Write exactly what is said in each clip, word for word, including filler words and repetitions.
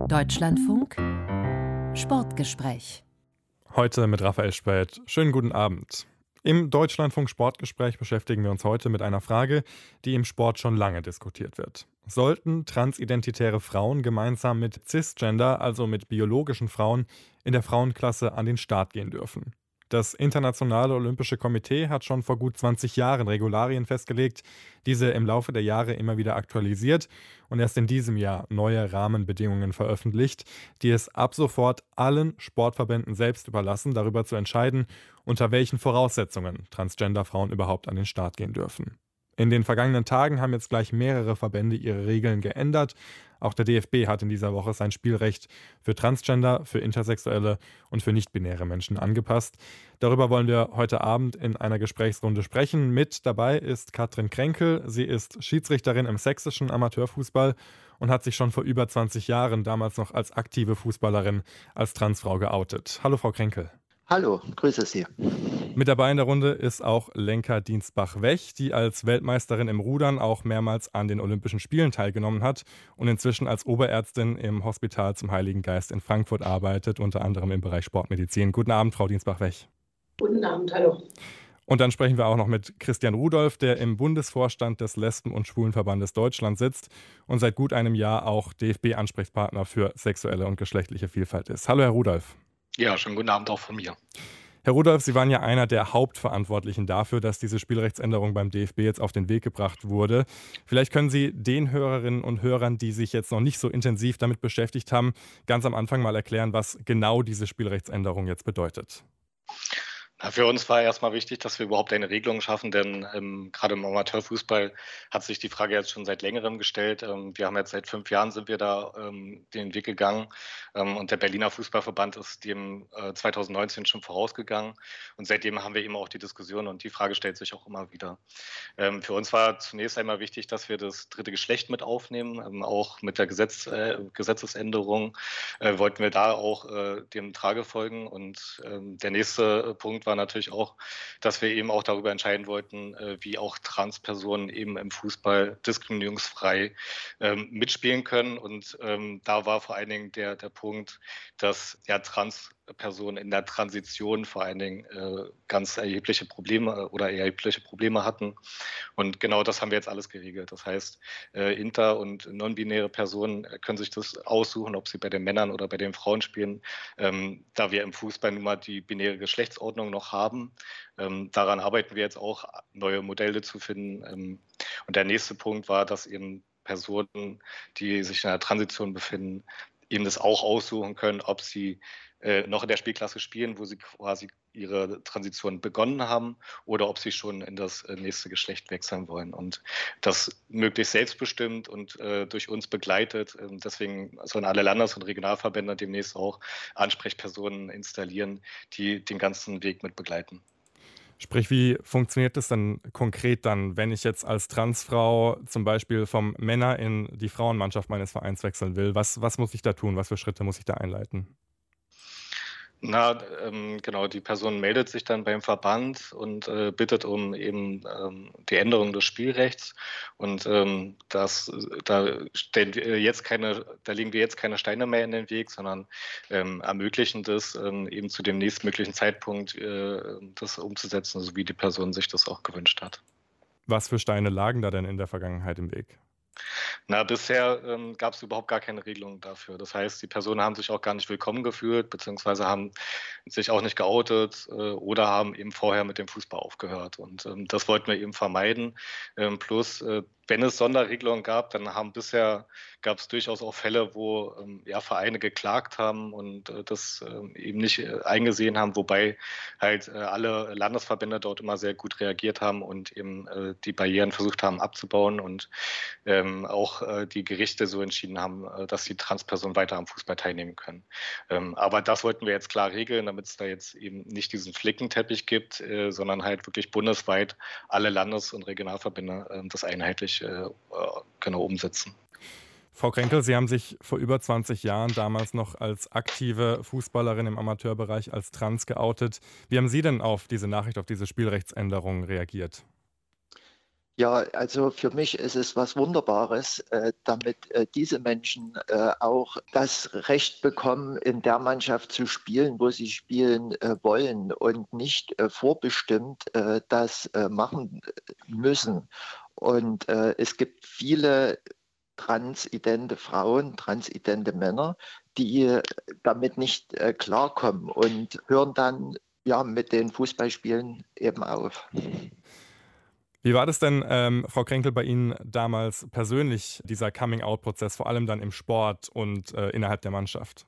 Deutschlandfunk Sportgespräch. Heute mit Raphael Späth. Schönen guten Abend. Im Deutschlandfunk Sportgespräch beschäftigen wir uns heute mit einer Frage, die im Sport schon lange diskutiert wird. Sollten transidentitäre Frauen gemeinsam mit Cisgender, also mit biologischen Frauen, in der Frauenklasse an den Start gehen dürfen? Das Internationale Olympische Komitee hat schon vor gut zwanzig Jahren Regularien festgelegt, diese im Laufe der Jahre immer wieder aktualisiert und erst in diesem Jahr neue Rahmenbedingungen veröffentlicht, die es ab sofort allen Sportverbänden selbst überlassen, darüber zu entscheiden, unter welchen Voraussetzungen Transgender-Frauen überhaupt an den Start gehen dürfen. In den vergangenen Tagen haben jetzt gleich mehrere Verbände ihre Regeln geändert. Auch der D F B hat in dieser Woche sein Spielrecht für Transgender, für Intersexuelle und für nicht-binäre Menschen angepasst. Darüber wollen wir heute Abend in einer Gesprächsrunde sprechen. Mit dabei ist Katrin Kränkel. Sie ist Schiedsrichterin im sächsischen Amateurfußball und hat sich schon vor über zwanzig Jahren, damals noch als aktive Fußballerin, als Transfrau geoutet. Hallo Frau Kränkel. Hallo, grüße Sie. Mit dabei in der Runde ist auch Lenka Dienstbach-Wech, die als Weltmeisterin im Rudern auch mehrmals an den Olympischen Spielen teilgenommen hat und inzwischen als Oberärztin im Hospital zum Heiligen Geist in Frankfurt arbeitet, unter anderem im Bereich Sportmedizin. Guten Abend, Frau Dienstbach-Wech. Guten Abend, hallo. Und dann sprechen wir auch noch mit Christian Rudolph, der im Bundesvorstand des Lesben- und Schwulenverbandes Deutschland sitzt und seit gut einem Jahr auch D F B-Ansprechpartner für sexuelle und geschlechtliche Vielfalt ist. Hallo, Herr Rudolph. Ja, schönen guten Abend auch von mir. Herr Rudolph, Sie waren ja einer der Hauptverantwortlichen dafür, dass diese Spielrechtsänderung beim D F B jetzt auf den Weg gebracht wurde. Vielleicht können Sie den Hörerinnen und Hörern, die sich jetzt noch nicht so intensiv damit beschäftigt haben, ganz am Anfang mal erklären, was genau diese Spielrechtsänderung jetzt bedeutet. Na, für uns war erstmal wichtig, dass wir überhaupt eine Regelung schaffen, denn ähm, gerade im Amateurfußball hat sich die Frage jetzt schon seit längerem gestellt. Ähm, wir haben jetzt seit fünf Jahren sind wir da ähm, den Weg gegangen ähm, und der Berliner Fußballverband ist dem äh, zwanzig neunzehn schon vorausgegangen und seitdem haben wir eben auch die Diskussion und die Frage stellt sich auch immer wieder. Ähm, für uns war zunächst einmal wichtig, dass wir das dritte Geschlecht mit aufnehmen, ähm, auch mit der Gesetz, äh, Gesetzesänderung äh, wollten wir da auch äh, dem Trage folgen und ähm, der nächste Punkt war natürlich auch, dass wir eben auch darüber entscheiden wollten, wie auch Transpersonen eben im Fußball diskriminierungsfrei ähm, mitspielen können. Und ähm, da war vor allen Dingen der, der Punkt, dass ja Transpersonen in der Transition vor allen Dingen äh, ganz erhebliche Probleme oder erhebliche Probleme hatten. Und genau das haben wir jetzt alles geregelt. Das heißt, äh, inter- und non-binäre Personen können sich das aussuchen, ob sie bei den Männern oder bei den Frauen spielen. Ähm, da wir im Fußball nun mal die binäre Geschlechtsordnung noch haben. Ähm, daran arbeiten wir jetzt auch, neue Modelle zu finden. Ähm, und der nächste Punkt war, dass eben Personen, die sich in einer Transition befinden, eben das auch aussuchen können, ob sie äh, noch in der Spielklasse spielen, wo sie quasi ihre Transition begonnen haben, oder ob sie schon in das nächste Geschlecht wechseln wollen. Und das möglichst selbstbestimmt und äh, durch uns begleitet. Ähm, deswegen sollen alle Landes- und Regionalverbände demnächst auch Ansprechpersonen installieren, die den ganzen Weg mit begleiten. Sprich, wie funktioniert das dann konkret dann, wenn ich jetzt als Transfrau zum Beispiel vom Männer in die Frauenmannschaft meines Vereins wechseln will? Was, was muss ich da tun? Was für Schritte muss ich da einleiten? Na, ähm, genau, die Person meldet sich dann beim Verband und äh, bittet um eben ähm, die Änderung des Spielrechts. Und ähm, das, da stellen wir jetzt keine, da legen wir jetzt keine Steine mehr in den Weg, sondern ähm, ermöglichen das ähm, eben zu dem nächstmöglichen Zeitpunkt, äh, das umzusetzen, so wie die Person sich das auch gewünscht hat. Was für Steine lagen da denn in der Vergangenheit im Weg? Na, bisher ähm, gab es überhaupt gar keine Regelung dafür. Das heißt, die Personen haben sich auch gar nicht willkommen gefühlt, beziehungsweise haben sich auch nicht geoutet äh, oder haben eben vorher mit dem Fußball aufgehört. Und ähm, das wollten wir eben vermeiden. Ähm, plus, äh, wenn es Sonderregelungen gab, dann haben bisher gab es durchaus auch Fälle, wo ähm, ja, Vereine geklagt haben und äh, das ähm, eben nicht äh, eingesehen haben, wobei halt äh, alle Landesverbände dort immer sehr gut reagiert haben und eben äh, die Barrieren versucht haben abzubauen und ähm, auch äh, die Gerichte so entschieden haben, äh, dass die Transpersonen weiter am Fußball teilnehmen können. Ähm, aber das wollten wir jetzt klar regeln, damit es da jetzt eben nicht diesen Flickenteppich gibt, äh, sondern halt wirklich bundesweit alle Landes- und Regionalverbände äh, das einheitlich äh, genau umsetzen. Frau Kränkel, Sie haben sich vor über zwanzig Jahren damals noch als aktive Fußballerin im Amateurbereich als trans geoutet. Wie haben Sie denn auf diese Nachricht, auf diese Spielrechtsänderung reagiert? Ja, also für mich ist es was Wunderbares, äh, damit äh, diese Menschen äh, auch das Recht bekommen, in der Mannschaft zu spielen, wo sie spielen äh, wollen und nicht äh, vorbestimmt äh, das äh, machen müssen. Und äh, es gibt viele transidente Frauen, transidente Männer, die äh, damit nicht äh, klarkommen und hören dann ja mit den Fußballspielen eben auf. Wie war das denn, ähm, Frau Kränkel, bei Ihnen damals persönlich, dieser Coming-out-Prozess, vor allem dann im Sport und äh, innerhalb der Mannschaft?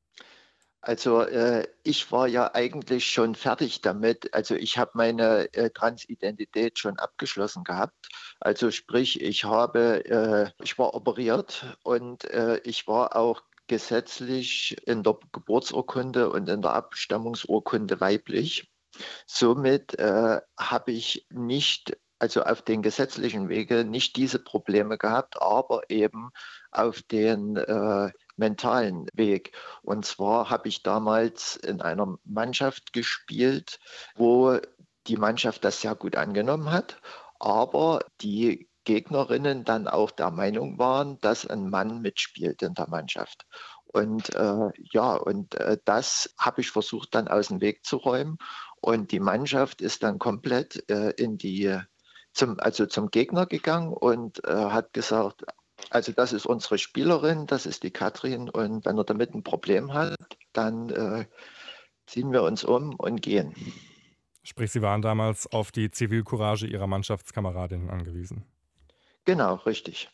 Also äh, ich war ja eigentlich schon fertig damit. Also ich habe meine äh, Transidentität schon abgeschlossen gehabt. Also sprich, ich habe, äh, ich war operiert und äh, ich war auch gesetzlich in der Geburtsurkunde und in der Abstammungsurkunde weiblich. Somit äh, habe ich nicht, also auf den gesetzlichen Wege, nicht diese Probleme gehabt, aber eben auf den äh, mentalen Weg. Und zwar habe ich damals in einer Mannschaft gespielt, wo die Mannschaft das sehr gut angenommen hat, aber die Gegnerinnen dann auch der Meinung waren, dass ein Mann mitspielt in der Mannschaft. Und äh, ja, und äh, das habe ich versucht dann aus dem Weg zu räumen. Und die Mannschaft ist dann komplett äh, in die, zum, also zum Gegner gegangen und äh, hat gesagt, also das ist unsere Spielerin, das ist die Katrin und wenn er damit ein Problem hat, dann äh, ziehen wir uns um und gehen. Sprich, Sie waren damals auf die Zivilcourage Ihrer Mannschaftskameradinnen angewiesen. Genau, richtig.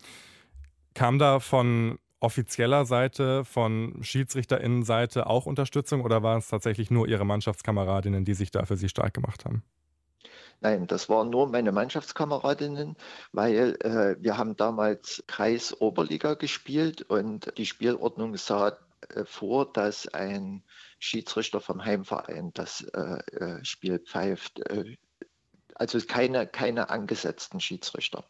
Kam da von offizieller Seite, von SchiedsrichterInnen-Seite auch Unterstützung oder waren es tatsächlich nur Ihre Mannschaftskameradinnen, die sich da für Sie stark gemacht haben? Nein, das waren nur meine Mannschaftskameradinnen, weil äh, wir haben damals Kreisoberliga gespielt und die Spielordnung sah äh, vor, dass ein Schiedsrichter vom Heimverein das äh, äh, Spiel pfeift. Äh, also keine, keine angesetzten Schiedsrichter.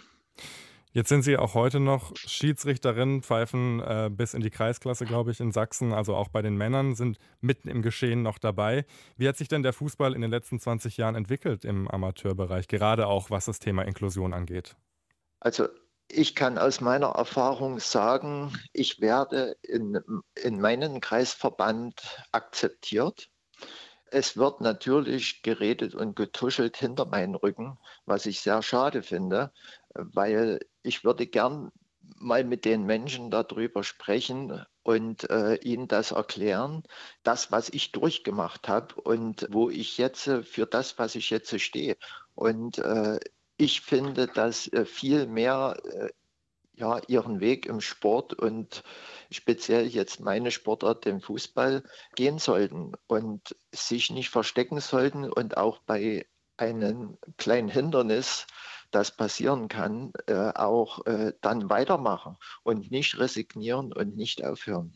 Jetzt sind Sie auch heute noch Schiedsrichterin, pfeifen äh, bis in die Kreisklasse, glaube ich, in Sachsen, also auch bei den Männern, sind mitten im Geschehen noch dabei. Wie hat sich denn der Fußball in den letzten zwanzig Jahren entwickelt im Amateurbereich, gerade auch was das Thema Inklusion angeht? Also ich kann aus meiner Erfahrung sagen, ich werde in, in meinem Kreisverband akzeptiert. Es wird natürlich geredet und getuschelt hinter meinen Rücken, was ich sehr schade finde, weil ich würde gern mal mit den Menschen darüber sprechen und äh, ihnen das erklären, das, was ich durchgemacht habe und wo ich jetzt äh, für das, was ich jetzt stehe. Und äh, ich finde, dass äh, viel mehr äh, ja, ihren Weg im Sport und speziell jetzt meine Sportart, den Fußball, gehen sollten und sich nicht verstecken sollten und auch bei einem kleinen Hindernis, das passieren kann, äh, auch äh, dann weitermachen und nicht resignieren und nicht aufhören.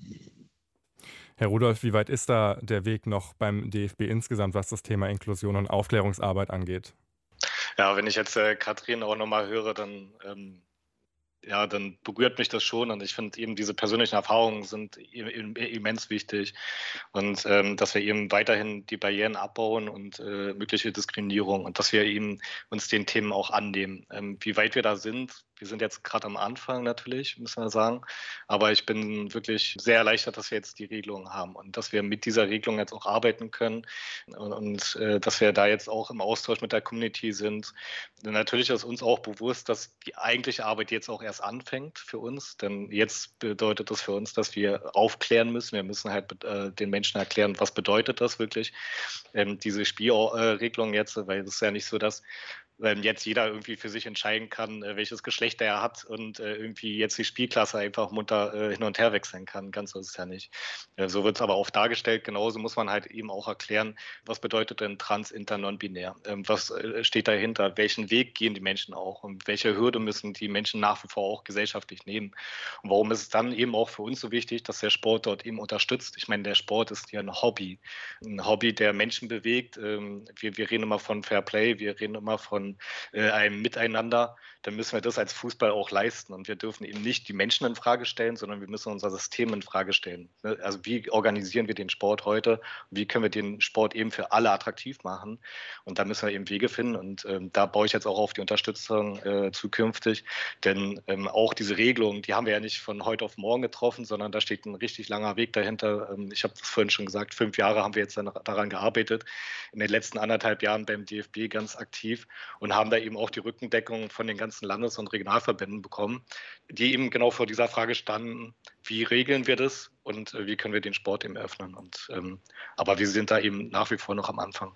Herr Rudolph, wie weit ist da der Weg noch beim D F B insgesamt, was das Thema Inklusion und Aufklärungsarbeit angeht? Ja, wenn ich jetzt äh, Katrin auch nochmal höre, dann ähm, ja, dann berührt mich das schon und ich finde eben diese persönlichen Erfahrungen sind im- im- immens wichtig und ähm, dass wir eben weiterhin die Barrieren abbauen und äh, mögliche Diskriminierung und dass wir eben uns den Themen auch annehmen. Ähm, wie weit wir da sind, wir sind jetzt gerade am Anfang natürlich, müssen wir sagen, aber ich bin wirklich sehr erleichtert, dass wir jetzt die Regelung haben und dass wir mit dieser Regelung jetzt auch arbeiten können und, und äh, dass wir da jetzt auch im Austausch mit der Community sind. Natürlich ist uns auch bewusst, dass die eigentliche Arbeit jetzt auch erst anfängt für uns, denn jetzt bedeutet das für uns, dass wir aufklären müssen. Wir müssen halt äh, den Menschen erklären, was bedeutet das wirklich, ähm, diese Spielregelung jetzt, weil es ist ja nicht so, dass ähm, jetzt jeder irgendwie für sich entscheiden kann, äh, welches Geschlecht er hat und äh, irgendwie jetzt die Spielklasse einfach munter äh, hin und her wechseln kann. Ganz so ist es ja nicht. Äh, so wird es aber auch dargestellt. Genauso muss man halt eben auch erklären, was bedeutet denn trans, inter, non-binär? Ähm, was äh, steht dahinter? Welchen Weg gehen die Menschen auch? Und welche Hürde müssen die Menschen nach wie vor auch gesellschaftlich nehmen? Und warum ist es dann eben auch für uns so wichtig, dass der Sport dort eben unterstützt? Ich meine, der Sport ist ja ein Hobby. Ein Hobby, der Menschen bewegt. Ähm, wir, wir reden immer von Fair Play, wir reden immer von von äh, einem Miteinander, dann müssen wir das als Fußball auch leisten. Und wir dürfen eben nicht die Menschen in Frage stellen, sondern wir müssen unser System in Frage stellen. Ne? Also wie organisieren wir den Sport heute? Wie können wir den Sport eben für alle attraktiv machen? Und da müssen wir eben Wege finden. Und ähm, da baue ich jetzt auch auf die Unterstützung äh, zukünftig. Denn ähm, auch diese Regelungen, die haben wir ja nicht von heute auf morgen getroffen, sondern da steht ein richtig langer Weg dahinter. Ähm, ich habe das vorhin schon gesagt, fünf Jahre haben wir jetzt dann daran gearbeitet. In den letzten anderthalb Jahren beim D F B ganz aktiv und haben da eben auch die Rückendeckung von den ganzen Landes- und Regionalverbänden bekommen, die eben genau vor dieser Frage standen, wie regeln wir das und äh, wie können wir den Sport eben öffnen. Und, ähm, aber wir sind da eben nach wie vor noch am Anfang.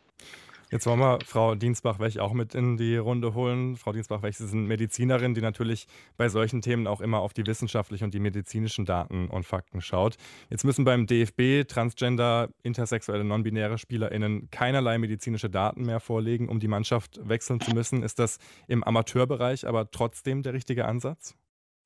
Jetzt wollen wir Frau Dienstbach-Wech auch mit in die Runde holen. Frau Dienstbach-Wech, Sie sind Medizinerin, die natürlich bei solchen Themen auch immer auf die wissenschaftlichen und die medizinischen Daten und Fakten schaut. Jetzt müssen beim D F B Transgender, intersexuelle, non-binäre SpielerInnen keinerlei medizinische Daten mehr vorlegen, um die Mannschaft wechseln zu müssen. Ist das im Amateurbereich aber trotzdem der richtige Ansatz?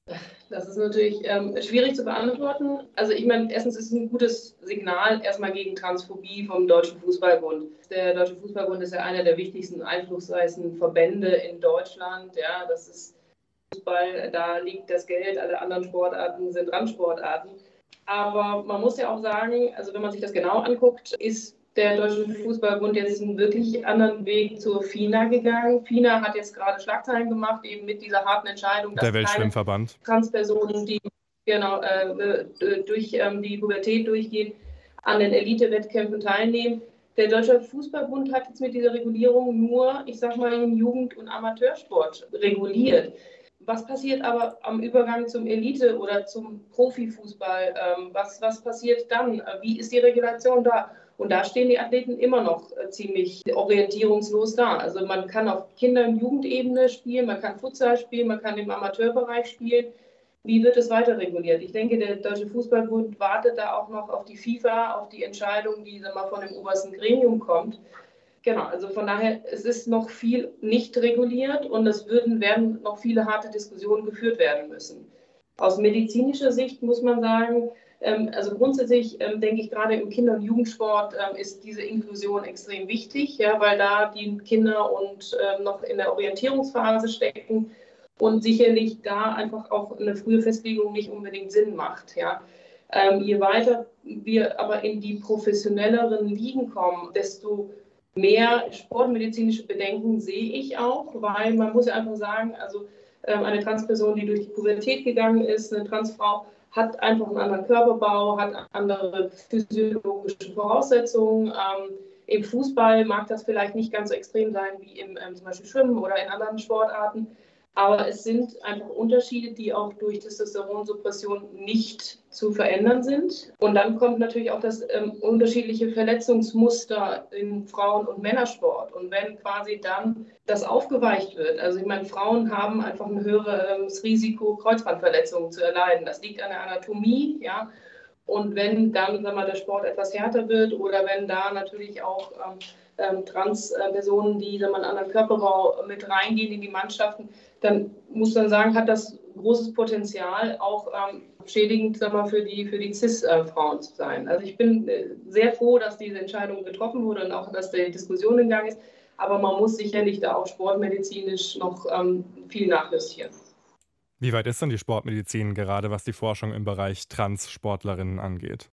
Das ist natürlich ähm, schwierig zu beantworten. Also ich meine, erstens ist es ein gutes Signal erstmal gegen Transphobie vom Deutschen Fußballbund. Der Deutsche Fußballbund ist ja einer der wichtigsten, einflussreichsten Verbände in Deutschland. Ja, das ist Fußball, da liegt das Geld, alle anderen Sportarten sind Randsportarten. Aber man muss ja auch sagen, also wenn man sich das genau anguckt, ist der Deutsche Fußballbund jetzt einen wirklich anderen Weg zur F I N A gegangen. F I N A hat jetzt gerade Schlagzeilen gemacht, eben mit dieser harten Entscheidung, dass der Weltschwimmverband, keine Transpersonen, die genau, äh, durch ähm, die Pubertät durchgehen, an den Elite-Wettkämpfen teilnehmen. Der Deutsche Fußballbund hat jetzt mit dieser Regulierung nur, ich sag mal, den Jugend- und Amateursport reguliert. Was passiert aber am Übergang zum Elite- oder zum Profifußball? Ähm, was, was passiert dann? Wie ist die Regulation da? Und da stehen die Athleten immer noch äh, ziemlich orientierungslos da. Also man kann auf Kinder- und Jugendebene spielen, man kann Futsal spielen, man kann im Amateurbereich spielen. Wie wird es weiter reguliert? Ich denke, der Deutsche Fußballbund wartet da auch noch auf die FIFA, auf die Entscheidung, die sagen wir mal, von dem obersten Gremium kommt. Genau, also von daher, es ist noch viel nicht reguliert und es würden, werden noch viele harte Diskussionen geführt werden müssen. Aus medizinischer Sicht muss man sagen, ähm, also grundsätzlich ähm, denke ich, gerade im Kinder- und Jugendsport ähm, ist diese Inklusion extrem wichtig, ja, weil da die Kinder und ähm, noch in der Orientierungsphase stecken und sicherlich da einfach auch eine frühe Festlegung nicht unbedingt Sinn macht. Ja. Ähm, je weiter wir aber in die professionelleren Ligen kommen, desto mehr sportmedizinische Bedenken sehe ich auch, weil man muss ja einfach sagen, also ähm, eine Transperson, die durch die Pubertät gegangen ist, eine Transfrau, hat einfach einen anderen Körperbau, hat andere physiologische Voraussetzungen. Ähm, Im Fußball mag das vielleicht nicht ganz so extrem sein wie im ähm, zum Beispiel Schwimmen oder in anderen Sportarten. Aber es sind einfach Unterschiede, die auch durch Testosteronsuppression nicht zu verändern sind. Und dann kommt natürlich auch das ähm, unterschiedliche Verletzungsmuster im Frauen- und Männersport. Und wenn quasi dann das aufgeweicht wird, also ich meine, Frauen haben einfach ein höheres Risiko, Kreuzbandverletzungen zu erleiden. Das liegt an der Anatomie, ja. Und wenn dann, sagen wir, der Sport etwas härter wird oder wenn da natürlich auch ähm, ähm, Transpersonen, die sagen wir, einen anderen Körperbau mit reingehen in die Mannschaften, dann muss man sagen, hat das großes Potenzial, auch ähm, schädigend sagen wir, für die, für die Cis-Frauen zu sein. Also ich bin äh, sehr froh, dass diese Entscheidung getroffen wurde und auch, dass die Diskussion in Gang ist. Aber man muss sicherlich da auch sportmedizinisch noch ähm, viel nachjustieren. Wie weit ist denn die Sportmedizin, gerade was die Forschung im Bereich Trans-Sportlerinnen angeht?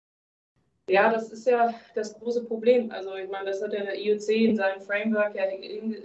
Ja, das ist ja das große Problem. Also ich meine, das hat ja der I O C in seinem Framework ja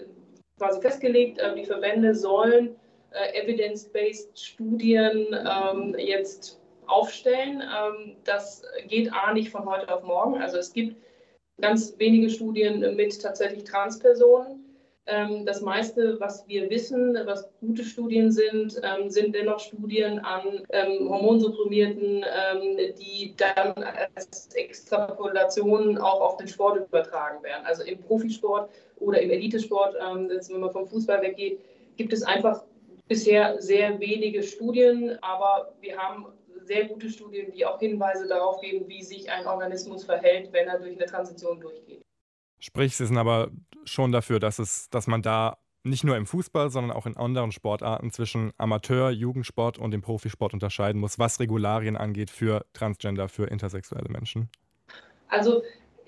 quasi festgelegt. Die Verbände sollen äh, evidence-based Studien ähm, jetzt aufstellen. Ähm, das geht A nicht von heute auf morgen. Also es gibt ganz wenige Studien mit tatsächlich Transpersonen. Ähm, das meiste, was wir wissen, was gute Studien sind, ähm, sind dennoch Studien an ähm, Hormonsupprimierten, ähm, die dann als Extrapolation auch auf den Sport übertragen werden. Also im Profisport oder im Elitesport, ähm, jetzt, wenn man vom Fußball weggeht, gibt es einfach bisher sehr wenige Studien, aber wir haben sehr gute Studien, die auch Hinweise darauf geben, wie sich ein Organismus verhält, wenn er durch eine Transition durchgeht. Sprich, Sie sind aber schon dafür, dass es, dass man da nicht nur im Fußball, sondern auch in anderen Sportarten zwischen Amateur, Jugendsport und dem Profisport unterscheiden muss, was Regularien angeht für Transgender, für intersexuelle Menschen? Also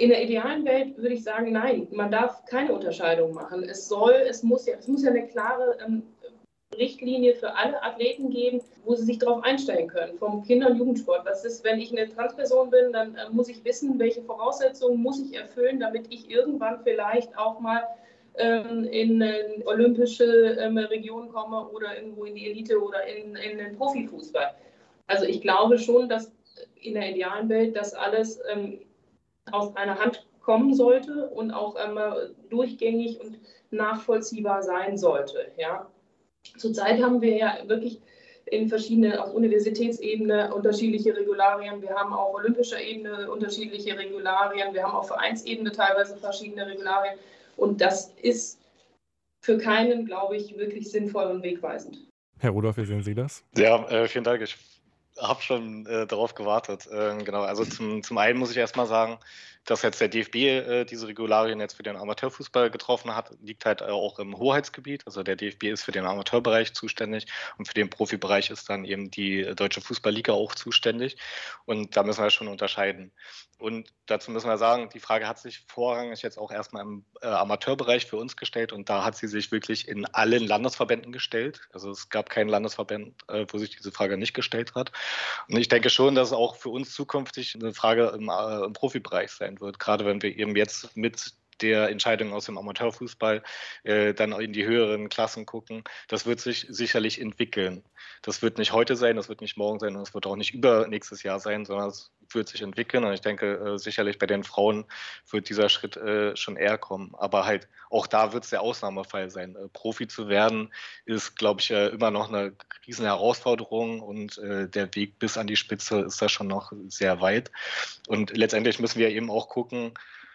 In der idealen Welt würde ich sagen, nein, man darf keine Unterscheidung machen. Es soll, es muss ja, es muss ja eine klare ähm, Richtlinie für alle Athleten geben, wo sie sich darauf einstellen können, vom Kinder- und Jugendsport. Was ist, wenn ich eine Transperson bin, dann äh, muss ich wissen, welche Voraussetzungen muss ich erfüllen, damit ich irgendwann vielleicht auch mal ähm, in eine olympische ähm, Region komme oder irgendwo in die Elite oder in, in den Profifußball. Also ich glaube schon, dass in der idealen Welt das alles ähm, aus einer Hand kommen sollte und auch ähm, durchgängig und nachvollziehbar sein sollte. Ja. Zurzeit haben wir ja wirklich in verschiedenen, auf Universitätsebene unterschiedliche Regularien. Wir haben auf olympischer Ebene unterschiedliche Regularien. Wir haben auf Vereinsebene teilweise verschiedene Regularien. Und das ist für keinen, glaube ich, wirklich sinnvoll und wegweisend. Herr Rudolph, wie sehen Sie das? Ja, äh, vielen Dank. Ich habe schon äh, darauf gewartet. Äh, genau, also zum, zum einen muss ich erstmal sagen, dass jetzt der D F B äh, diese Regularien jetzt für den Amateurfußball getroffen hat, liegt halt äh, auch im Hoheitsgebiet. Also der D F B ist für den Amateurbereich zuständig und für den Profibereich ist dann eben die Deutsche Fußballliga auch zuständig. Und da müssen wir schon unterscheiden. Und dazu müssen wir sagen, die Frage hat sich vorrangig jetzt auch erstmal im äh, Amateurbereich für uns gestellt und da hat sie sich wirklich in allen Landesverbänden gestellt. Also es gab keinen Landesverband, äh, wo sich diese Frage nicht gestellt hat. Und ich denke schon, dass es auch für uns zukünftig eine Frage im, äh, im Profibereich sein wird, gerade wenn wir eben jetzt mit der Entscheidung aus dem Amateurfußball äh, dann in die höheren Klassen gucken. Das wird sich sicherlich entwickeln. Das wird nicht heute sein, das wird nicht morgen sein und das wird auch nicht übernächstes Jahr sein, sondern es wird sich entwickeln. Und ich denke, äh, sicherlich bei den Frauen wird dieser Schritt äh, schon eher kommen. Aber halt auch da wird es der Ausnahmefall sein. Äh, Profi zu werden ist, glaube ich, äh, immer noch eine riesen Herausforderung und äh, der Weg bis an die Spitze ist da schon noch sehr weit. Und letztendlich müssen wir eben auch gucken,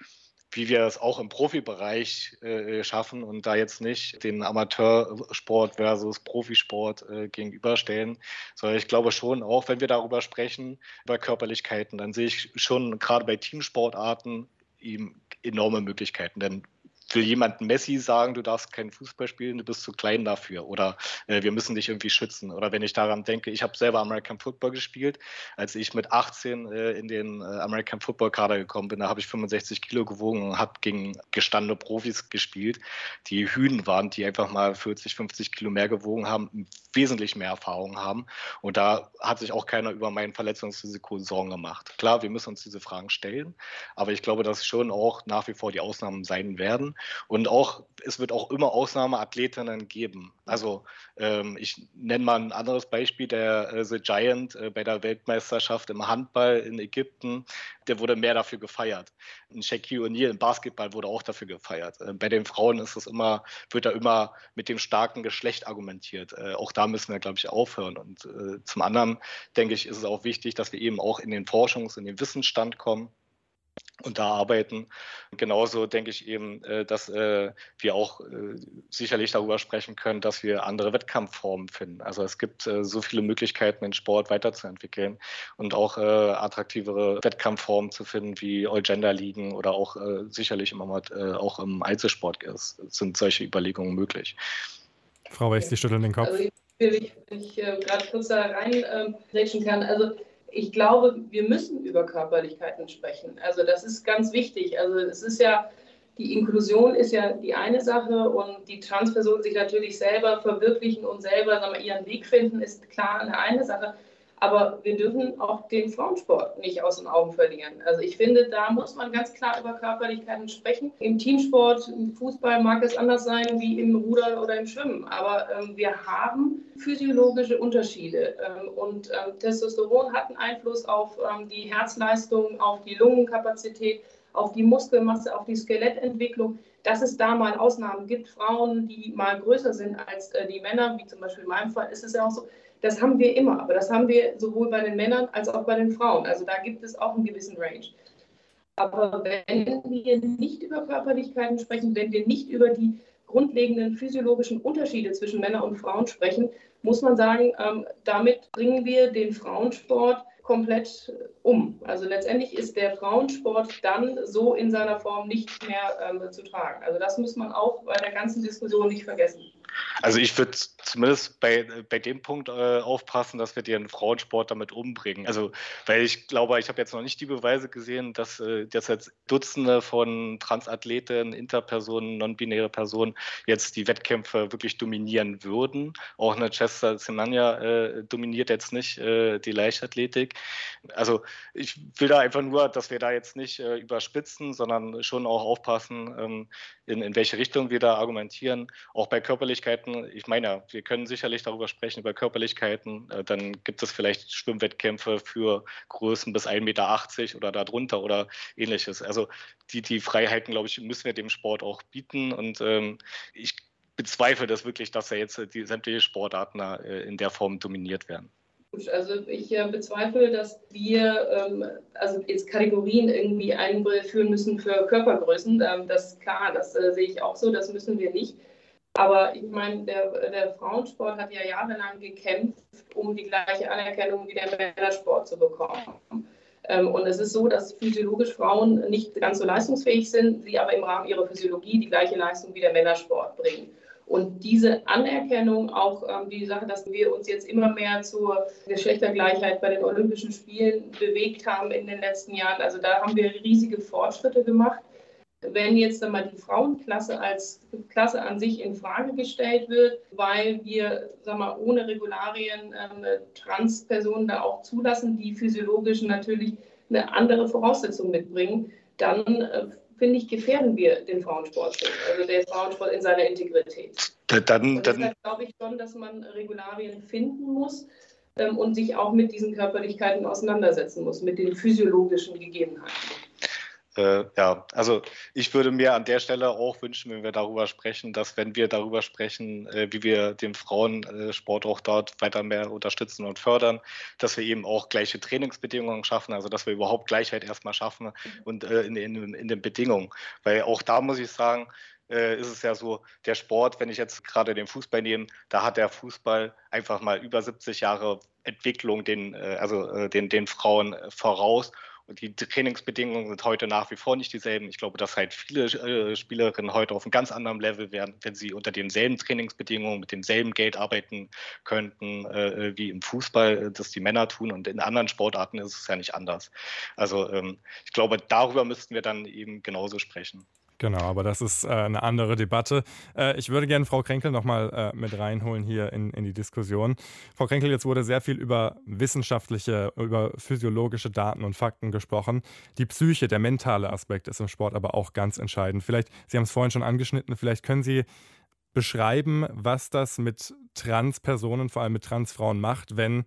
wie wir es auch im Profibereich äh, schaffen und da jetzt nicht den Amateursport versus Profisport äh, gegenüberstellen, sondern ich glaube schon, auch wenn wir darüber sprechen, über Körperlichkeiten, dann sehe ich schon gerade bei Teamsportarten eben enorme Möglichkeiten, denn will jemanden Messi sagen, du darfst keinen Fußball spielen, du bist zu klein dafür oder äh, wir müssen dich irgendwie schützen. Oder wenn ich daran denke, ich habe selber American Football gespielt, als ich mit achtzehn äh, in den äh, American Football Kader gekommen bin, da habe ich fünfundsechzig Kilo gewogen und habe gegen gestandene Profis gespielt, die Hünen waren, die einfach mal vierzig, fünfzig Kilo mehr gewogen haben, wesentlich mehr Erfahrung haben und da hat sich auch keiner über mein Verletzungsrisiko Sorgen gemacht. Klar, wir müssen uns diese Fragen stellen, aber ich glaube, dass schon auch nach wie vor die Ausnahmen sein werden. Und auch, es wird auch immer Ausnahmeathletinnen geben. Also ähm, ich nenne mal ein anderes Beispiel, der äh, The Giant äh, bei der Weltmeisterschaft im Handball in Ägypten, der wurde mehr dafür gefeiert. Ein Shaquille O'Neal im Basketball wurde auch dafür gefeiert. Äh, bei den Frauen ist es immer, wird da immer mit dem starken Geschlecht argumentiert. Äh, auch da müssen wir, glaube ich, aufhören. Und äh, zum anderen, denke ich, ist es auch wichtig, dass wir eben auch in den Forschungs-, in den Wissensstand kommen und da arbeiten. Genauso denke ich eben, dass wir auch sicherlich darüber sprechen können, dass wir andere Wettkampfformen finden. Also es gibt so viele Möglichkeiten, den Sport weiterzuentwickeln und auch attraktivere Wettkampfformen zu finden, wie All-Gender-Ligen oder auch sicherlich im, auch im Einzelsport ist, sind solche Überlegungen möglich. Frau Wech, Sie schütteln den Kopf. Also ich will, wenn ich äh, gerade kurz da reingrätschen kann, also ich glaube, wir müssen über Körperlichkeiten sprechen. Also das ist ganz wichtig. Also es ist ja, die Inklusion ist ja die eine Sache und die Transpersonen sich natürlich selber verwirklichen und selber sagen wir, ihren Weg finden, ist klar eine eine Sache. Aber wir dürfen auch den Frauensport nicht aus den Augen verlieren. Also ich finde, da muss man ganz klar über Körperlichkeiten sprechen. Im Teamsport, im Fußball mag es anders sein wie im Rudern oder im Schwimmen. Aber ähm, wir haben physiologische Unterschiede. Ähm, und ähm, Testosteron hat einen Einfluss auf ähm, die Herzleistung, auf die Lungenkapazität, auf die Muskelmasse, auf die Skelettentwicklung. Dass es da mal Ausnahmen gibt, Frauen, die mal größer sind als äh, die Männer, wie zum Beispiel in meinem Fall, ist es ja auch so. Das haben wir immer, aber das haben wir sowohl bei den Männern als auch bei den Frauen. Also da gibt es auch einen gewissen Range. Aber wenn wir nicht über Körperlichkeiten sprechen, wenn wir nicht über die grundlegenden physiologischen Unterschiede zwischen Männern und Frauen sprechen, muss man sagen, ähm, damit bringen wir den Frauensport komplett um. Also letztendlich ist der Frauensport dann so in seiner Form nicht mehr ähm, zu tragen. Also das muss man auch bei der ganzen Diskussion nicht vergessen. Also ich würde zumindest bei, bei dem Punkt äh, aufpassen, dass wir den Frauensport damit umbringen. Also, weil ich glaube, ich habe jetzt noch nicht die Beweise gesehen, dass, äh, dass jetzt Dutzende von Transathleten, Interpersonen, non-binäre Personen jetzt die Wettkämpfe wirklich dominieren würden. Auch eine Chester Semenya äh, dominiert jetzt nicht äh, die Leichtathletik. Also ich will da einfach nur, dass wir da jetzt nicht äh, überspitzen, sondern schon auch aufpassen, ähm, in, in welche Richtung wir da argumentieren. Auch bei Körperlichkeiten, ich meine, ja, wir können sicherlich darüber sprechen, über Körperlichkeiten. Äh, dann gibt es vielleicht Schwimmwettkämpfe für Größen bis ein Meter achtzig oder darunter oder ähnliches. Also die, die Freiheiten, glaube ich, müssen wir dem Sport auch bieten. Und ähm, ich bezweifle das wirklich, dass ja jetzt die sämtliche Sportarten äh, in der Form dominiert werden. Also ich äh, bezweifle, dass wir ähm, also jetzt Kategorien irgendwie einführen müssen für Körpergrößen. Ähm, das ist klar, das äh, sehe ich auch so, das müssen wir nicht. Aber ich meine, der, der Frauensport hat ja jahrelang gekämpft, um die gleiche Anerkennung wie der Männersport zu bekommen. Ähm, und es ist so, dass physiologisch Frauen nicht ganz so leistungsfähig sind, sie aber im Rahmen ihrer Physiologie die gleiche Leistung wie der Männersport bringen. Und diese Anerkennung, auch ähm, die Sache, dass wir uns jetzt immer mehr zur Geschlechtergleichheit bei den Olympischen Spielen bewegt haben in den letzten Jahren, also da haben wir riesige Fortschritte gemacht. Wenn jetzt einmal die Frauenklasse als Klasse an sich in Frage gestellt wird, weil wir, sag mal, ohne Regularien äh, Transpersonen da auch zulassen, die physiologisch natürlich eine andere Voraussetzung mitbringen, dann äh, finde ich, gefährden wir den Frauensport, also den Frauensport in seiner Integrität. Dann, und deshalb glaube ich schon, dass man Regularien finden muss ähm, und sich auch mit diesen Körperlichkeiten auseinandersetzen muss, mit den physiologischen Gegebenheiten. Äh, ja, also ich würde mir an der Stelle auch wünschen, wenn wir darüber sprechen, dass wenn wir darüber sprechen, äh, wie wir den Frauensport auch dort weiter mehr unterstützen und fördern, dass wir eben auch gleiche Trainingsbedingungen schaffen, also dass wir überhaupt Gleichheit erstmal schaffen und äh, in, in, in den Bedingungen. Weil auch da muss ich sagen, äh, ist es ja so, der Sport, wenn ich jetzt gerade den Fußball nehme, da hat der Fußball einfach mal über siebzig Jahre Entwicklung den, äh, also, äh, den, den Frauen äh, voraus. Und die Trainingsbedingungen sind heute nach wie vor nicht dieselben. Ich glaube, dass halt viele äh, Spielerinnen heute auf einem ganz anderen Level wären, wenn sie unter denselben Trainingsbedingungen mit demselben Geld arbeiten könnten, äh, wie im Fußball, das die Männer tun. Und in anderen Sportarten ist es ja nicht anders. Also ähm, ich glaube, darüber müssten wir dann eben genauso sprechen. Genau, aber das ist äh, eine andere Debatte. Äh, ich würde gerne Frau Kränkel nochmal äh, mit reinholen hier in, in die Diskussion. Frau Kränkel, jetzt wurde sehr viel über wissenschaftliche, über physiologische Daten und Fakten gesprochen. Die Psyche, der mentale Aspekt ist im Sport aber auch ganz entscheidend. Vielleicht, Sie haben es vorhin schon angeschnitten, vielleicht können Sie beschreiben, was das mit Transpersonen, vor allem mit Transfrauen macht, wenn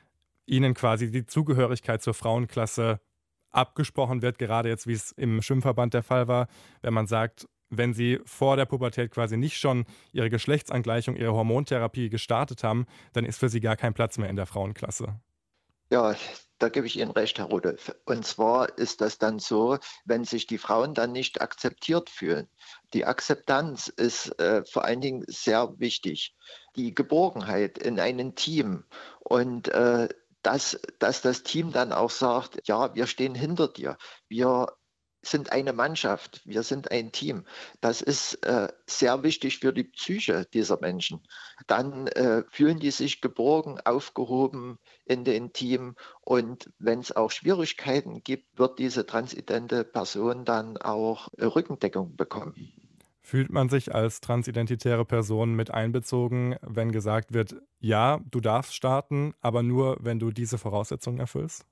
ihnen quasi die Zugehörigkeit zur Frauenklasse abgesprochen wird, gerade jetzt, wie es im Schwimmverband der Fall war, wenn man sagt, wenn sie vor der Pubertät quasi nicht schon ihre Geschlechtsangleichung, ihre Hormontherapie gestartet haben, dann ist für sie gar kein Platz mehr in der Frauenklasse. Ja, da gebe ich Ihnen recht, Herr Rudolph. Und zwar ist das dann so, wenn sich die Frauen dann nicht akzeptiert fühlen. Die Akzeptanz ist äh, vor allen Dingen sehr wichtig. Die Geborgenheit in einem Team und äh, Dass, dass das Team dann auch sagt, ja, wir stehen hinter dir, wir sind eine Mannschaft, wir sind ein Team. Das ist äh, sehr wichtig für die Psyche dieser Menschen. Dann äh, fühlen die sich geborgen, aufgehoben in dem Team und wenn es auch Schwierigkeiten gibt, wird diese transidente Person dann auch äh, Rückendeckung bekommen. Fühlt man sich als transidentitäre Person mit einbezogen, wenn gesagt wird, ja, du darfst starten, aber nur, wenn du diese Voraussetzungen erfüllst?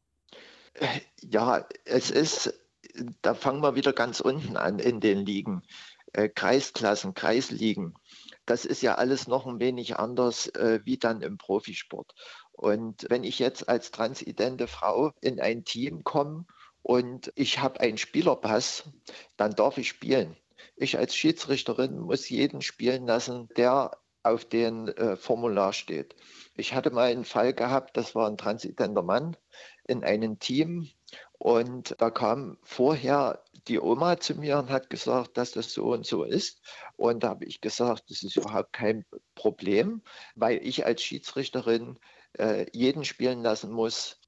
Ja, es ist, da fangen wir wieder ganz unten an in den Ligen. Äh, Kreisklassen, Kreisligen. Das ist ja alles noch ein wenig anders äh, wie dann im Profisport. Und wenn ich jetzt als transidente Frau in ein Team komme und ich habe einen Spielerpass, dann darf ich spielen. Ich als Schiedsrichterin muss jeden spielen lassen, der auf dem äh, Formular steht. Ich hatte mal einen Fall gehabt, das war ein transidenter Mann in einem Team und da kam vorher die Oma zu mir und hat gesagt, dass das so und so ist. Und da habe ich gesagt, das ist überhaupt kein Problem, weil ich als Schiedsrichterin äh, jeden spielen lassen muss,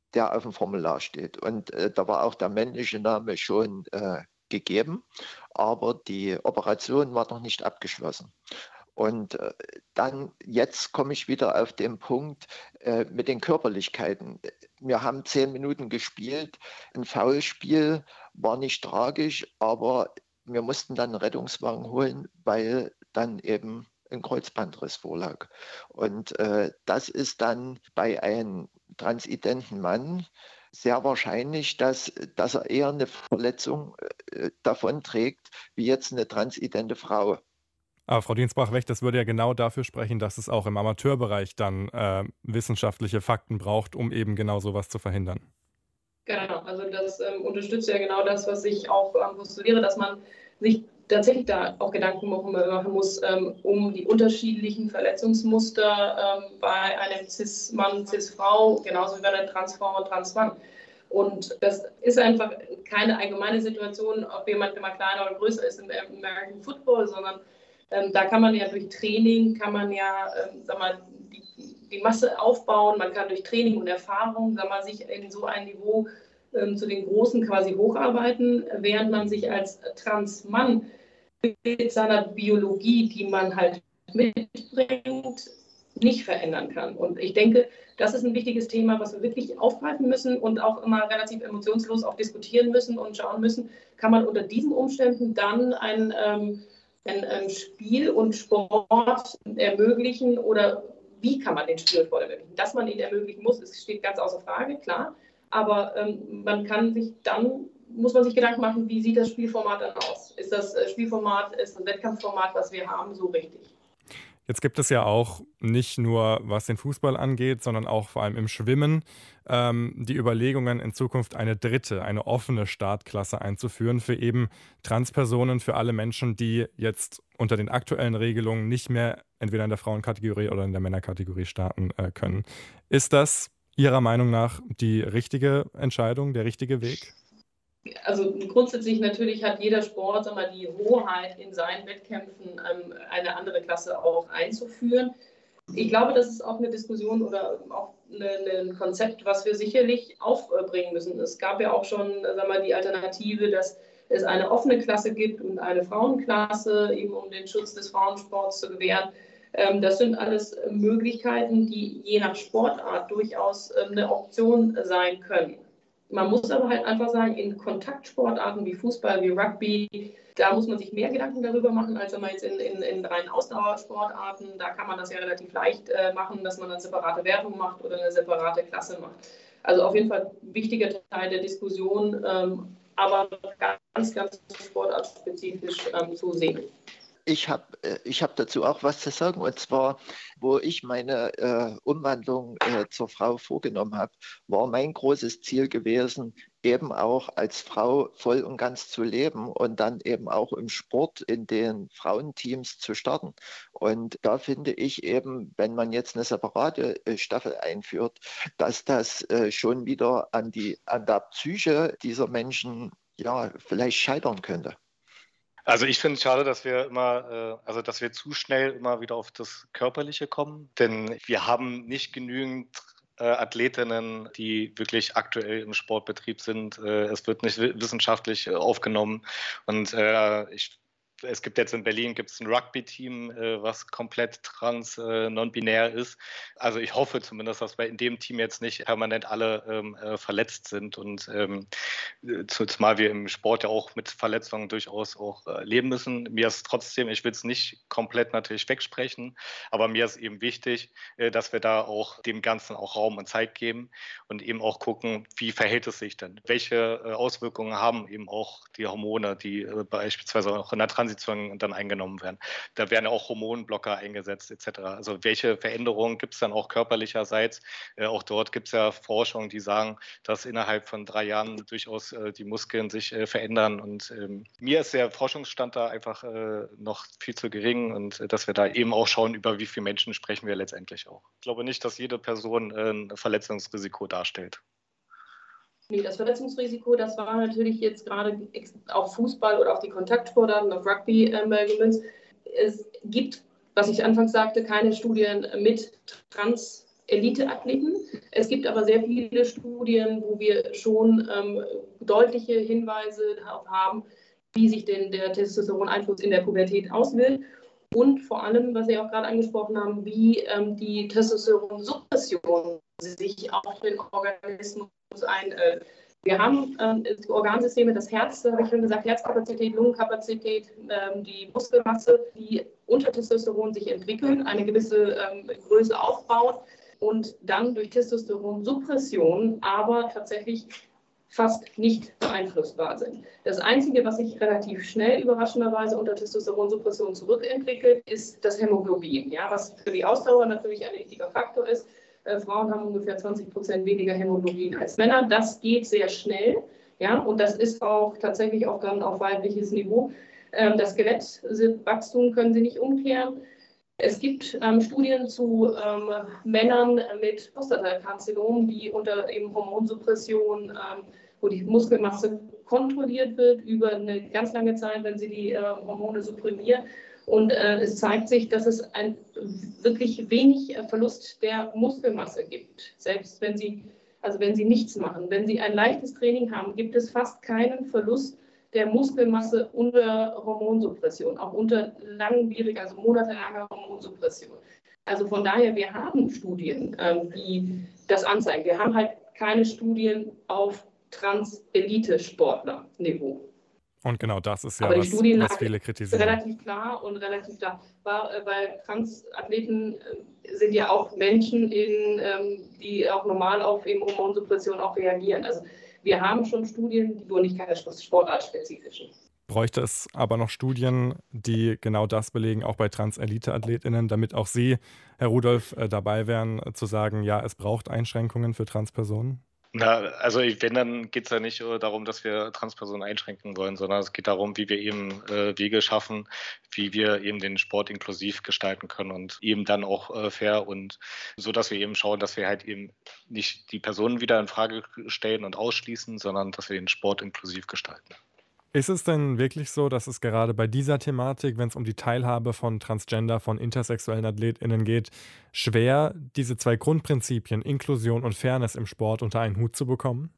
der auf dem Formular steht. Und äh, da war auch der männliche Name schon äh, gegeben, aber die Operation war noch nicht abgeschlossen. Und äh, dann, jetzt komme ich wieder auf den Punkt äh, mit den Körperlichkeiten. Wir haben zehn Minuten gespielt, ein Foulspiel war nicht tragisch, aber wir mussten dann einen Rettungswagen holen, weil dann eben ein Kreuzbandriss vorlag. Und äh, das ist dann bei einem transidenten Mann sehr wahrscheinlich, dass, dass er eher eine Verletzung äh, davonträgt, wie jetzt eine transidente Frau. Aber Frau Dienstbach-Wecht, das würde ja genau dafür sprechen, dass es auch im Amateurbereich dann äh, wissenschaftliche Fakten braucht, um eben genau sowas zu verhindern. Genau, also das ähm, unterstützt ja genau das, was ich auch ähm, postuliere, dass man sich tatsächlich da auch Gedanken machen muss, ähm, um die unterschiedlichen Verletzungsmuster ähm, bei einem Cis-Mann, Cis-Frau, genauso wie bei einer Transfrau und Transmann. Und das ist einfach keine allgemeine Situation, ob jemand immer kleiner oder größer ist im American Football, sondern ähm, da kann man ja durch Training, kann man ja ähm, sag mal, die, die Masse aufbauen, man kann durch Training und Erfahrung sag mal, sich in so ein Niveau ähm, zu den Großen quasi hocharbeiten, während man sich als Transmann mit seiner Biologie, die man halt mitbringt, nicht verändern kann. Und ich denke, das ist ein wichtiges Thema, was wir wirklich aufgreifen müssen und auch immer relativ emotionslos auch diskutieren müssen und schauen müssen, kann man unter diesen Umständen dann ein, ähm, ein, ein Spiel und Sport ermöglichen oder wie kann man den Spiel und Sport ermöglichen? Dass man ihn ermöglichen muss, es steht ganz außer Frage, klar. Aber ähm, man kann sich dann, muss man sich Gedanken machen, wie sieht das Spielformat dann aus? Ist das Spielformat, ist das Wettkampfformat, was wir haben, so richtig? Jetzt gibt es ja auch nicht nur, was den Fußball angeht, sondern auch vor allem im Schwimmen ähm, die Überlegungen, in Zukunft eine dritte, eine offene Startklasse einzuführen für eben Transpersonen, für alle Menschen, die jetzt unter den aktuellen Regelungen nicht mehr entweder in der Frauenkategorie oder in der Männerkategorie starten äh, können. Ist das Ihrer Meinung nach die richtige Entscheidung, der richtige Weg? Also grundsätzlich natürlich hat jeder Sport sag mal, die Hoheit in seinen Wettkämpfen ähm, eine andere Klasse auch einzuführen. Ich glaube, das ist auch eine Diskussion oder auch eine, ein Konzept, was wir sicherlich aufbringen müssen. Es gab ja auch schon sag mal, die Alternative, dass es eine offene Klasse gibt und eine Frauenklasse, eben um den Schutz des Frauensports zu gewähren. Ähm, das sind alles Möglichkeiten, die je nach Sportart durchaus ähm, eine Option sein können. Man muss aber halt einfach sagen, in Kontaktsportarten wie Fußball, wie Rugby, da muss man sich mehr Gedanken darüber machen, als wenn man jetzt in, in, in reinen Ausdauersportarten, da kann man das ja relativ leicht äh, machen, dass man eine separate Wertung macht oder eine separate Klasse macht. Also auf jeden Fall ein wichtiger Teil der Diskussion, ähm, aber ganz, ganz sportartspezifisch ähm, zu sehen. Ich habe ich hab dazu auch was zu sagen, und zwar, wo ich meine äh, Umwandlung äh, zur Frau vorgenommen habe, war mein großes Ziel gewesen, eben auch als Frau voll und ganz zu leben und dann eben auch im Sport in den Frauenteams zu starten. Und da finde ich eben, wenn man jetzt eine separate äh, Staffel einführt, dass das äh, schon wieder an, die, an der Psyche dieser Menschen ja vielleicht scheitern könnte. Also ich finde es schade, dass wir immer, äh, also dass wir zu schnell immer wieder auf das Körperliche kommen, denn wir haben nicht genügend äh, Athletinnen, die wirklich aktuell im Sportbetrieb sind. Äh, es wird nicht wissenschaftlich äh, aufgenommen und äh, ich Es gibt jetzt in Berlin gibt's ein Rugby-Team, äh, was komplett trans, äh, non-binär ist. Also ich hoffe zumindest, dass wir in dem Team jetzt nicht permanent alle ähm, äh, verletzt sind und ähm, zumal wir im Sport ja auch mit Verletzungen durchaus auch äh, leben müssen. Mir ist trotzdem, ich will es nicht komplett natürlich wegsprechen, aber mir ist eben wichtig, äh, dass wir da auch dem Ganzen auch Raum und Zeit geben und eben auch gucken, wie verhält es sich denn? Welche äh, Auswirkungen haben eben auch die Hormone, die äh, beispielsweise auch in der Transition dann eingenommen werden. Da werden auch Hormonblocker eingesetzt et cetera. Also welche Veränderungen gibt es dann auch körperlicherseits? Äh, auch dort gibt es ja Forschung, die sagen, dass innerhalb von drei Jahren durchaus äh, die Muskeln sich äh, verändern. Und ähm, mir ist der Forschungsstand da einfach äh, noch viel zu gering und äh, dass wir da eben auch schauen, über wie viele Menschen sprechen wir letztendlich auch. Ich glaube nicht, dass jede Person äh, ein Verletzungsrisiko darstellt. Nee, das Verletzungsrisiko, das war natürlich jetzt gerade auf Fußball oder auf die Kontaktsportarten, auf Rugby äh, gemünzt. Es gibt, was ich anfangs sagte, keine Studien mit trans Elite-Athleten. Es gibt aber sehr viele Studien, wo wir schon ähm, deutliche Hinweise darauf haben, wie sich denn der Testosteron-Einfluss in der Pubertät auswirkt. Und vor allem, was Sie auch gerade angesprochen haben, wie ähm, die Testosteronsuppression sich auf den Organismus ein. Äh, wir haben ähm, Organsysteme, das Herz, da habe ich schon gesagt, Herzkapazität, Lungenkapazität, ähm, die Muskelmasse, die unter Testosteron sich entwickeln, eine gewisse ähm, Größe aufbaut und dann durch Testosteronsuppression aber tatsächlich fast nicht beeinflussbar sind. Das Einzige, was sich relativ schnell überraschenderweise unter Testosteronsuppression zurückentwickelt, ist das Hämoglobin, ja, was für die Ausdauer natürlich ein wichtiger Faktor ist. Äh, Frauen haben ungefähr zwanzig Prozent weniger Hämoglobin als Männer. Das geht sehr schnell, ja, und das ist auch tatsächlich auch dann auf weibliches Niveau. Ähm, das Skelettwachstum können sie nicht umkehren. Es gibt ähm, Studien zu ähm, Männern mit Prostatakarzinom, die unter eben Hormonsuppression, ähm, wo die Muskelmasse kontrolliert wird über eine ganz lange Zeit, wenn sie die äh, Hormone supprimieren. Und äh, es zeigt sich, dass es ein wirklich wenig äh, Verlust der Muskelmasse gibt, selbst wenn sie, also wenn sie nichts machen. Wenn sie ein leichtes Training haben, gibt es fast keinen Verlust der Muskelmasse unter Hormonsuppression, auch unter langwieriger, also monatelanger Hormonsuppression. Also von daher, wir haben Studien, ähm, die das anzeigen. Wir haben halt keine Studien auf Trans-Elite-Sportler-Niveau. Und genau das ist ja, Aber die was, Studienlage was viele kritisieren. ist relativ klar und relativ klar, weil Transathleten sind ja auch Menschen, in, die auch normal auf eben Hormonsuppression auch reagieren. Also wir haben schon Studien, die nur nicht keine sportartspezifischen. Bräuchte es aber noch Studien, die genau das belegen, auch bei Trans-Elite-AthletInnen, damit auch Sie, Herr Rudolph, äh, dabei wären, äh, zu sagen, ja, es braucht Einschränkungen für Transpersonen? Na, also wenn, dann geht es ja nicht äh, darum, dass wir Transpersonen einschränken wollen, sondern es geht darum, wie wir eben äh, Wege schaffen, wie wir eben den Sport inklusiv gestalten können und eben dann auch äh, fair und so, dass wir eben schauen, dass wir halt eben nicht die Personen wieder in Frage stellen und ausschließen, sondern dass wir den Sport inklusiv gestalten. Ist es denn wirklich so, dass es gerade bei dieser Thematik, wenn es um die Teilhabe von Transgender, von intersexuellen AthletInnen geht, schwer, diese zwei Grundprinzipien, Inklusion und Fairness im Sport unter einen Hut zu bekommen?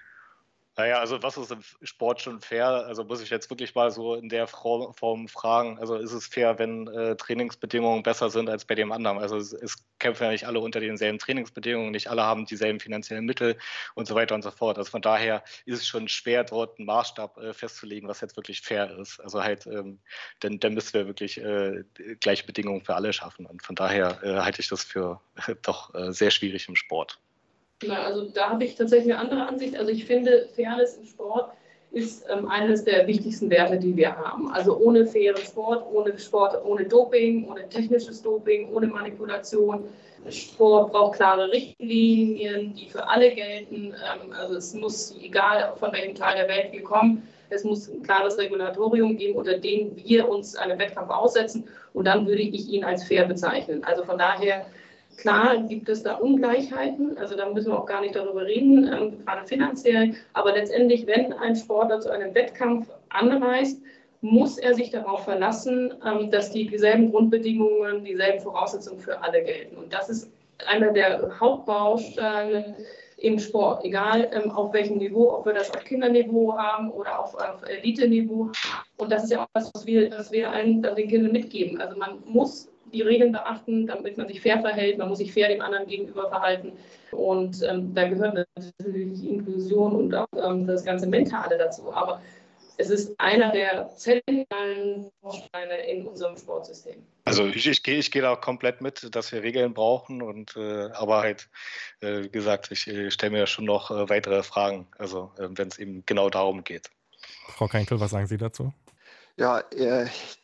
Naja, also was ist im Sport schon fair? Also muss ich jetzt wirklich mal so in der Form fragen, also ist es fair, wenn äh, Trainingsbedingungen besser sind als bei dem anderen? Also es, es kämpfen ja nicht alle unter denselben Trainingsbedingungen, nicht alle haben dieselben finanziellen Mittel und so weiter und so fort. Also von daher ist es schon schwer, dort einen Maßstab äh, festzulegen, was jetzt wirklich fair ist. Also halt, ähm, dann, dann müssen wir wirklich äh, gleiche Bedingungen für alle schaffen. Und von daher äh, halte ich das für äh, doch äh, sehr schwierig im Sport. Na, also da habe ich tatsächlich eine andere Ansicht. Also ich finde, Fairness im Sport ist ähm, eines der wichtigsten Werte, die wir haben. Also ohne fairen Sport, ohne Sport, ohne Doping, ohne technisches Doping, ohne Manipulation. Sport braucht klare Richtlinien, die für alle gelten. Ähm, also es muss, egal von welchem Teil der Welt wir kommen, es muss ein klares Regulatorium geben, unter dem wir uns einem Wettkampf aussetzen. Und dann würde ich ihn als fair bezeichnen. Also von daher, klar gibt es da Ungleichheiten, also da müssen wir auch gar nicht darüber reden, ähm, gerade finanziell. Aber letztendlich, wenn ein Sportler zu einem Wettkampf anreist, muss er sich darauf verlassen, ähm, dass die dieselben Grundbedingungen, dieselben Voraussetzungen für alle gelten. Und das ist einer der Hauptbausteine im Sport, egal ähm, auf welchem Niveau, ob wir das auf Kinderniveau haben oder auf, auf Elite-Niveau. Und das ist ja auch das, was wir, was wir allen den Kindern mitgeben. Also man muss die Regeln beachten, damit man sich fair verhält, man muss sich fair dem anderen gegenüber verhalten. Und ähm, da gehört natürlich Inklusion und auch ähm, das ganze Mentale dazu. Aber es ist einer der zentralen Bausteine in unserem Sportsystem. Also ich, ich gehe ich geh da komplett mit, dass wir Regeln brauchen. Und äh, aber halt, äh, wie gesagt, ich äh, stelle mir schon noch äh, weitere Fragen, also äh, wenn es eben genau darum geht. Frau Krenkel, was sagen Sie dazu? Ja, äh,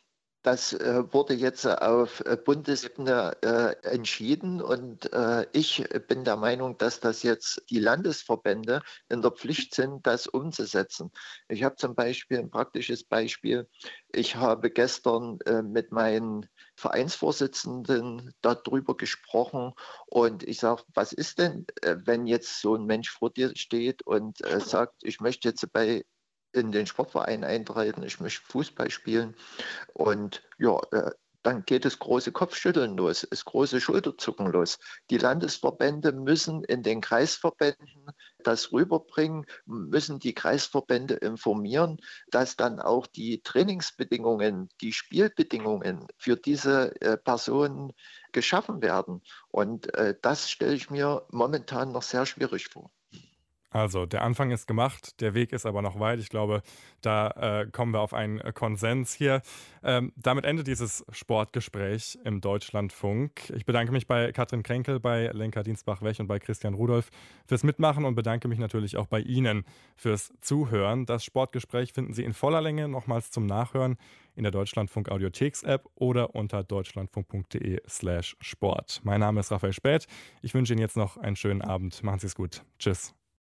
das äh, wurde jetzt auf Bundesebene äh, entschieden und äh, ich bin der Meinung, dass das jetzt die Landesverbände in der Pflicht sind, das umzusetzen. Ich habe zum Beispiel ein praktisches Beispiel. Ich habe gestern äh, mit meinen Vereinsvorsitzenden darüber gesprochen und ich sage, was ist denn, äh, wenn jetzt so ein Mensch vor dir steht und äh, sagt, ich möchte jetzt bei in den Sportverein eintreten, ich möchte Fußball spielen und ja, dann geht das große Kopfschütteln los, das große Schulterzucken los. Die Landesverbände müssen in den Kreisverbänden das rüberbringen, müssen die Kreisverbände informieren, dass dann auch die Trainingsbedingungen, die Spielbedingungen für diese äh, Personen geschaffen werden. Und äh, das stelle ich mir momentan noch sehr schwierig vor. Also, der Anfang ist gemacht, der Weg ist aber noch weit. Ich glaube, da äh, kommen wir auf einen äh, Konsens hier. Ähm, damit endet dieses Sportgespräch im Deutschlandfunk. Ich bedanke mich bei Katrin Kränkel, bei Lenka Dienstbach-Wech und bei Christian Rudolph fürs Mitmachen und bedanke mich natürlich auch bei Ihnen fürs Zuhören. Das Sportgespräch finden Sie in voller Länge nochmals zum Nachhören in der Deutschlandfunk Audiotheks-App oder unter deutschlandfunk.de slash Sport. Mein Name ist Raphael Späth. Ich wünsche Ihnen jetzt noch einen schönen Abend. Machen Sie es gut. Tschüss.